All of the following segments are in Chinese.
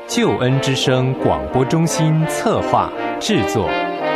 救恩之声广播中心策划制作。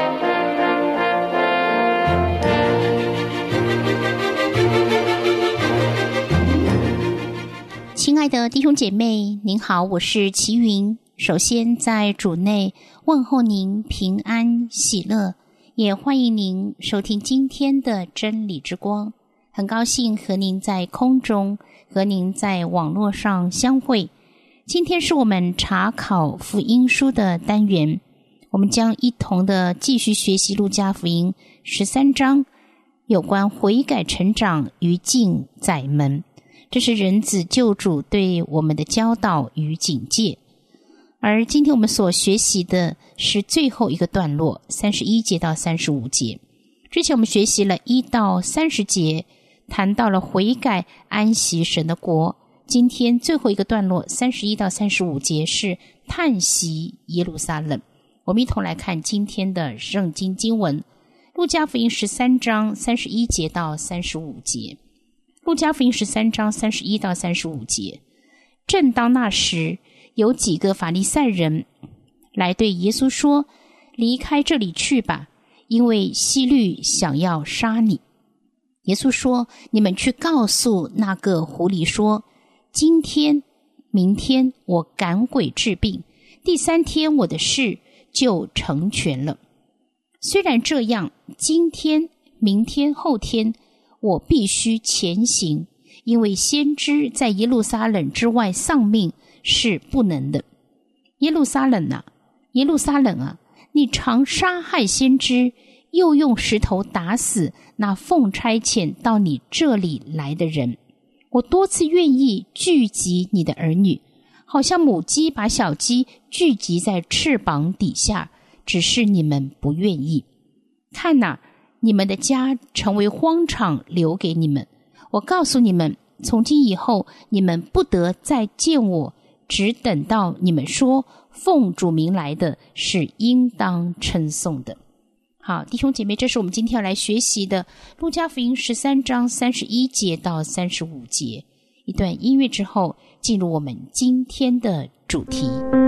亲爱的弟兄姐妹，您好，我是齐云。首先在主内问候您平安喜乐，也欢迎您收听今天的真理之光。很高兴和您在空中，和您在网络上相会。今天是我们查考福音书的单元，我们将一同的继续学习路加福音13章，有关悔改成长于禁宰门。这是人子救主对我们的教导与警戒。而今天我们所学习的是最后一个段落，31节到35节。之前我们学习了1到30节，谈到了悔改安息神的国。今天最后一个段落31到35节是叹息耶路撒冷。我们一同来看今天的圣经经文，路加福音13章31节到35节。路加福音13章31到35节。正当那时，有几个法利赛人来对耶稣说，离开这里去吧，因为希律想要杀你。耶稣说，你们去告诉那个狐狸说，今天明天我赶鬼治病，第3天我的事就成全了。虽然这样，今天明天后天我必须前行，因为先知在耶路撒冷之外丧命是不能的。耶路撒冷啊，耶路撒冷啊，你常杀害先知，又用石头打死那奉差遣到你这里来的人。我多次愿意聚集你的儿女，好像母鸡把小鸡聚集在翅膀底下，只是你们不愿意。看哪，你们的家成为荒场，留给你们。我告诉你们，从今以后你们不得再见我，只等到你们说奉主名来的是应当称颂的。好，弟兄姐妹，这是我们今天要来学习的路加福音13章31节到35节。一段音乐之后，进入我们今天的主题。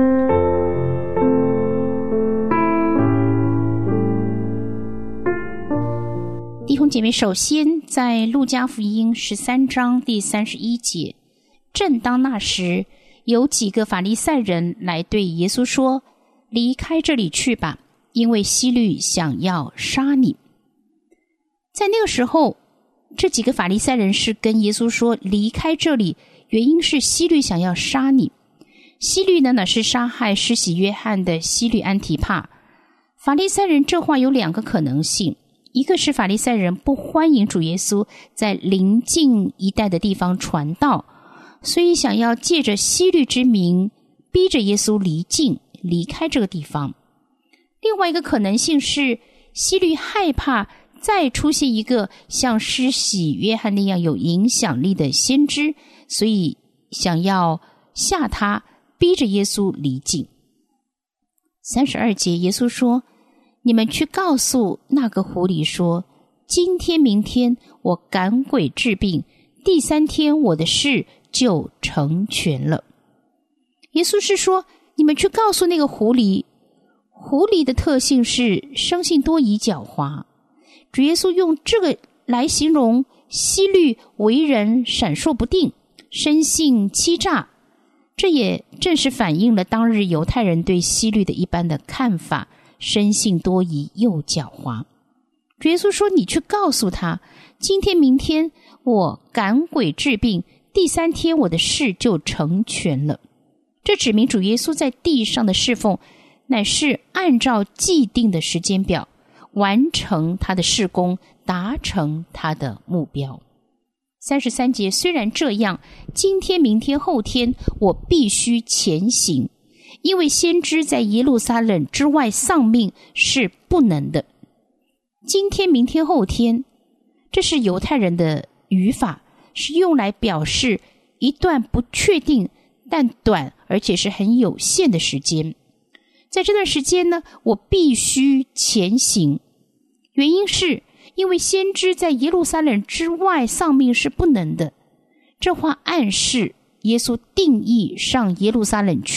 弟兄姐妹，首先在路加福音13章第31节，正当那时，有几个法利赛人来对耶稣说，离开这里去吧，因为希律想要杀你。在那个时候，这几个法利赛人是跟耶稣说，离开这里，原因是希律想要杀你。希律呢，是杀害施洗约翰的希律安提帕。法利赛人这话有2个可能性，一个是法利赛人不欢迎主耶稣在邻近一带的地方传道，所以想要借着希律之名逼着耶稣离开这个地方。另外一个可能性是，希律害怕再出现一个像施洗约翰那样有影响力的先知，所以想要吓他，逼着耶稣离境。32节，耶稣说，你们去告诉那个狐狸说，今天明天我赶鬼治病，第3天我的事就成全了。耶稣是说，你们去告诉那个狐狸。狐狸的特性是生性多疑狡猾，主耶稣用这个来形容希律为人闪烁不定，生性欺诈。这也正是反映了当日犹太人对希律的一般的看法，生性多疑又狡猾。主耶稣说，你去告诉他，今天明天我赶鬼治病，第3天我的事就成全了。这指明主耶稣在地上的侍奉乃是按照既定的时间表完成他的事工，达成他的目标。33节，虽然这样，今天明天后天我必须前行，因为先知在耶路撒冷之外丧命是不能的。今天明天后天，这是犹太人的语法，是用来表示一段不确定但短而且是很有限的时间。在这段时间呢，我必须前行，原因是因为先知在耶路撒冷之外丧命是不能的。这话暗示耶稣定义上耶路撒冷去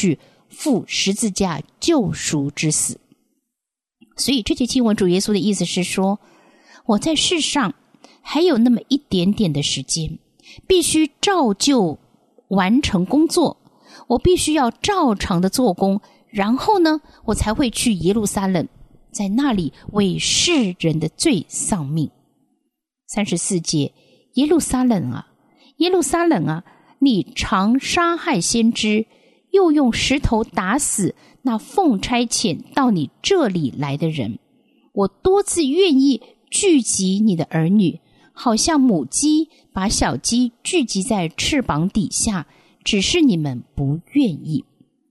负十字架救赎之死。所以这节经文主耶稣的意思是说，我在世上还有那么一点点的时间，必须照旧完成工作，我必须要照常的做工，然后呢，我才会去耶路撒冷，在那里为世人的罪丧命。34节，耶路撒冷啊，耶路撒冷啊，你常杀害先知，又用石头打死那奉差遣到你这里来的人。我多次愿意聚集你的儿女，好像母鸡把小鸡聚集在翅膀底下，只是你们不愿意。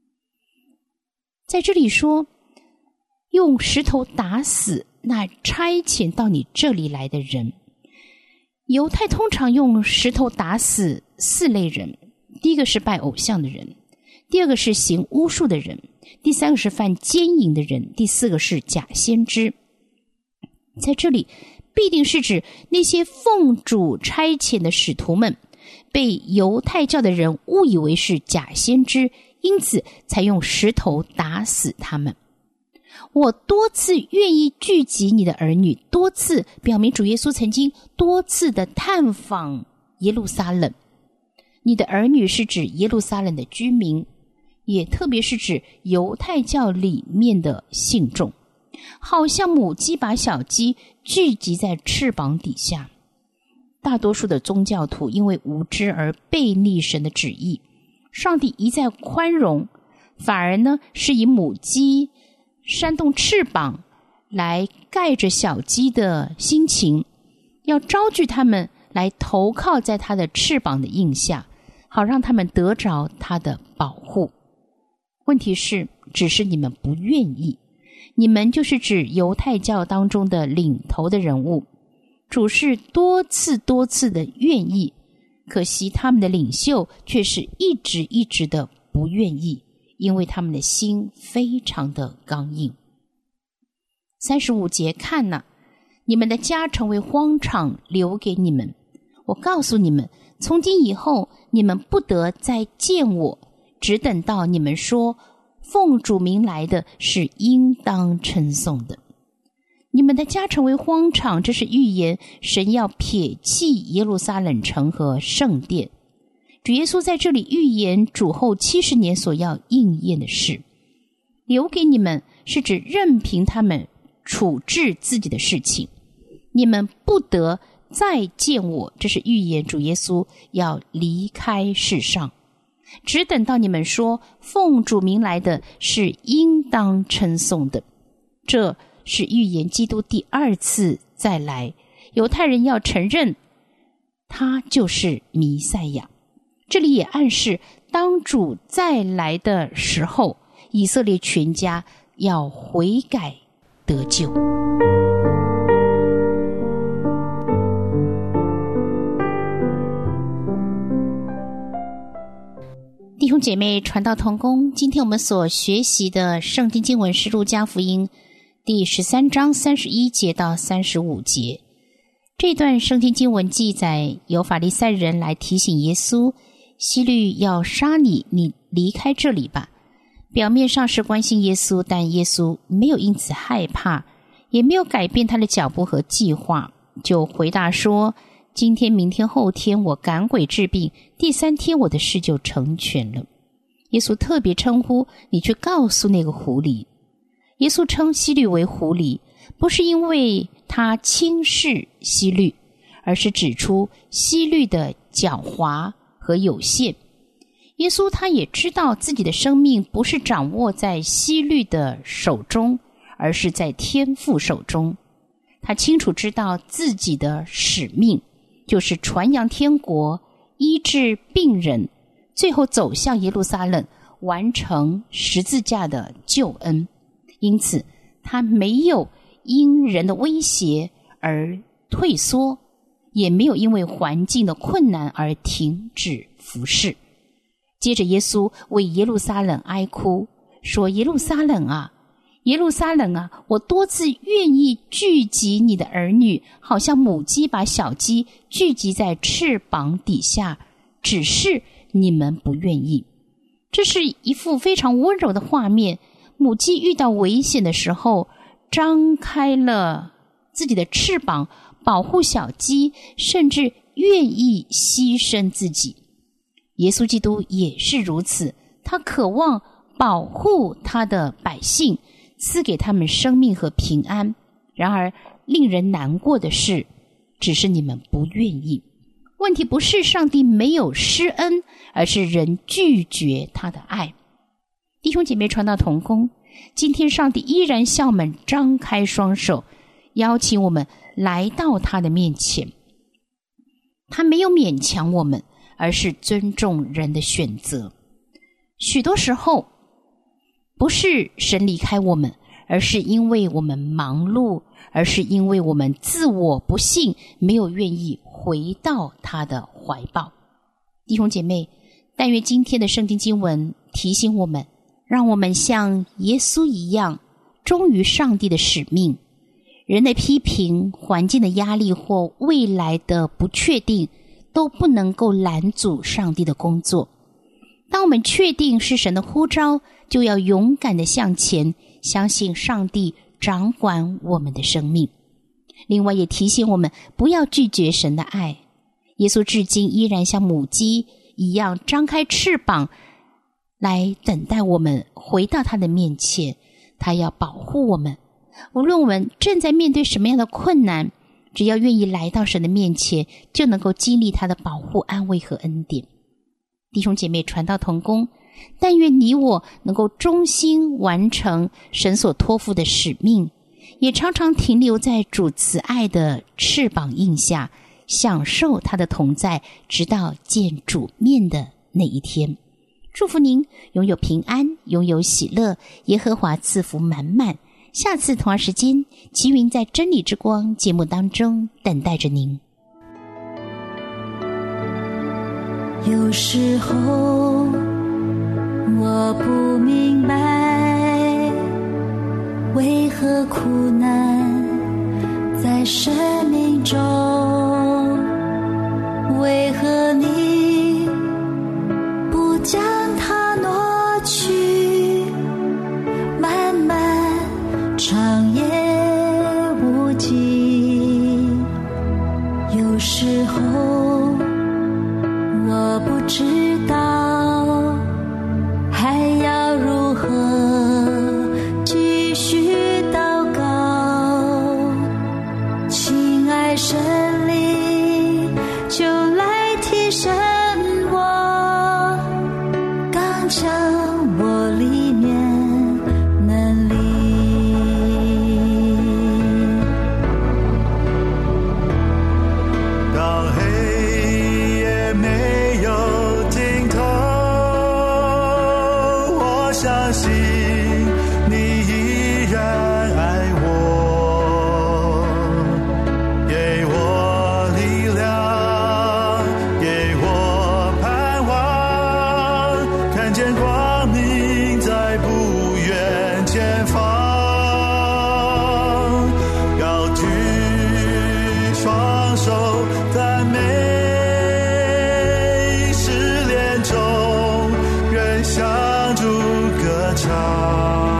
在这里说，用石头打死那差遣到你这里来的人。犹太通常用石头打死4类人，第一个是拜偶像的人，第二个是行巫术的人，第三个是犯奸淫的人，第四个是假先知。在这里必定是指那些奉主差遣的使徒们，被犹太教的人误以为是假先知，因此才用石头打死他们。我多次愿意聚集你的儿女，多次表明主耶稣曾经多次的探访耶路撒冷。你的儿女是指耶路撒冷的居民，也特别是指犹太教里面的信众，好像母鸡把小鸡聚集在翅膀底下。大多数的宗教徒因为无知而背逆神的旨意，上帝一再宽容，反而呢是以母鸡扇动翅膀来盖着小鸡的心情，要招聚他们来投靠在他的翅膀的印下，好让他们得着他的保护。问题是，只是你们不愿意。你们就是指犹太教当中的领头的人物，主是多次的愿意，可惜他们的领袖却是一直的不愿意，因为他们的心非常的刚硬。35节，看哪，你们的家成为荒场，留给你们。我告诉你们，从今以后，你们不得再见我，只等到你们说，奉主名来的是应当称颂的。你们的家成为荒场，这是预言神要撇弃耶路撒冷城和圣殿。主耶稣在这里预言主后70年所要应验的事。留给你们是指任凭他们处置自己的事情，你们不得再见我，这是预言主耶稣要离开世上。只等到你们说，奉主名来的是应当称颂的，这是预言基督第2次再来，犹太人要承认他就是弥赛亚。这里也暗示，当主再来的时候，以色列全家要悔改得救。弟兄姐妹，传道同工，今天我们所学习的圣经经文是路加福音第13章31节到35节。这段圣经经文记载，有法利赛人来提醒耶稣，希律要杀你，你离开这里吧。表面上是关心耶稣，但耶稣没有因此害怕，也没有改变他的脚步和计划，就回答说，今天明天后天我赶鬼治病，第3天我的事就成全了。耶稣特别称呼你去告诉那个狐狸。耶稣称希律为狐狸，不是因为他轻视希律，而是指出希律的狡猾和有限。耶稣他也知道自己的生命不是掌握在希律的手中，而是在天父手中。他清楚知道自己的使命，就是传扬天国，医治病人，最后走向耶路撒冷，完成十字架的救恩。因此他没有因人的威胁而退缩，也没有因为环境的困难而停止服事。接着耶稣为耶路撒冷哀哭，说，耶路撒冷啊，耶路撒冷啊，我多次愿意聚集你的儿女，好像母鸡把小鸡聚集在翅膀底下，只是你们不愿意。 这是一幅非常温柔的画面。母鸡遇到危险的时候，张开了自己的翅膀保护小鸡，甚至愿意牺牲自己。耶稣基督也是如此，他渴望保护他的百姓，赐给他们生命和平安。然而令人难过的是，只是你们不愿意。问题不是上帝没有施恩，而是人拒绝他的爱。弟兄姐妹传道同工，今天上帝依然向我们张开双手，邀请我们来到他的面前。他没有勉强我们，而是尊重人的选择。许多时候不是神离开我们，而是因为我们忙碌，而是因为我们自我不信，没有愿意回到他的怀抱。弟兄姐妹，但愿今天的圣经经文提醒我们，让我们像耶稣一样忠于上帝的使命。人的批评、环境的压力或未来的不确定都不能够拦阻上帝的工作。当我们确定是神的呼召，就要勇敢地向前，相信上帝掌管我们的生命。另外也提醒我们不要拒绝神的爱。耶稣至今依然像母鸡一样张开翅膀来等待我们回到他的面前，他要保护我们。无论我们正在面对什么样的困难，只要愿意来到神的面前，就能够经历他的保护、安慰和恩典。弟兄姐妹传道同工，但愿你我能够忠心完成神所托付的使命，也常常停留在主慈爱的翅膀印下，享受他的同在，直到见主面的那一天。祝福您拥有平安，拥有喜乐，耶和华赐福满满。下次同样时间，齐云在真理之光节目当中等待着您。 有时候我不明白，为何苦难在生命中，为何你不将它挪去，漫漫长夜无际。有时候我不知道还要如何继续祷告，亲爱神灵就来提升我，刚强我里面能力。 当黑夜没有尽头，我相信你依然爱我，给我力量，给我盼望，看见光明在不远前方，高举双手赞美，试炼中仍向主歌唱。